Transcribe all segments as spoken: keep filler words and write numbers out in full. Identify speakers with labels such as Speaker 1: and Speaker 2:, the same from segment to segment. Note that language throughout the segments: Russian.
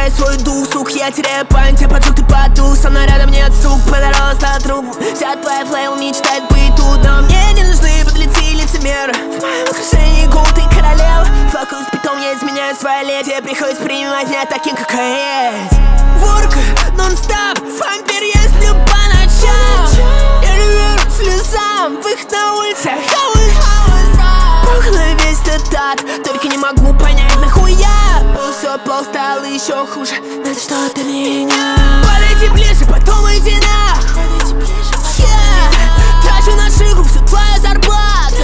Speaker 1: теряю свой дух, сук, я теряю память, я поджег, ты потух. Со мной рядом нет, сук, подорос на трубу. Вся твоя флейл мечтает быть тут, но мне не нужны подлецы и лицемеры. В моем окружении гул, ты королева. Фокус, питом, я изменяю свое лезвие. Приходится принимать меня таким, как я есть. Ворка, нон-стоп, вампир, я сплю по ночам. Я люблю слезам, в их на улицах пух на весь этот ад, только не могу понять, нахуя. Было все плохо, стало еще хуже, надо что-то менять. Подойди ближе, потом иди нахуй. Yeah. Трачу на шигу всю твою зарплату.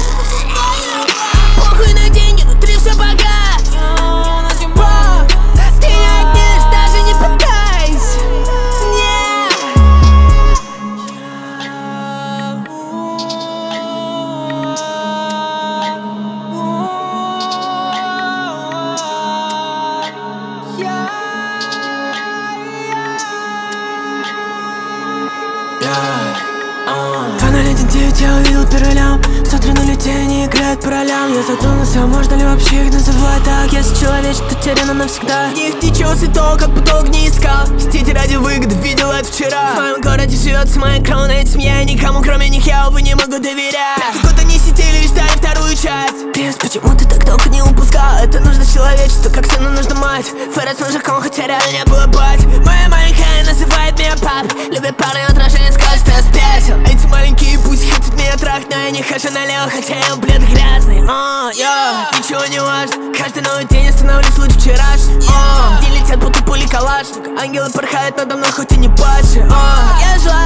Speaker 1: Похуй на деньги, внутри все богато. Ты не отнимешь, даже не пытайся. два ноль один девять я увидел первый лям. Смотрю на людей, они играют по ролям. Я задумался, можно ли вообще их называть так? Если человечество теряно навсегда. В них ничего святого, как поток не искал. Мстите ради выгоды, видел это вчера. В моем городе живет моя кровная семья. Никому кроме них я, увы, не могу доверять. Пятый год они сидели и ждали вторую часть. Пес, почему ты так долго не упускал? Это нужно человечеству, как сыну нужно мать. Феррес с мужиком, хотя реально не было бать. Моя маленькая называет меня пап. Любит парня, отражение скажет, что я спятил. Эти маленькие пусть хотят меня трахать, но я не хожу налево, хотя я, блядь, грязный. О, йо, ничего не важно. Каждый новый день я становлюсь лучше вчерашнего. О, не летят будто пули калашник. Ангелы порхают надо мной, хоть и не падшие. О, я жила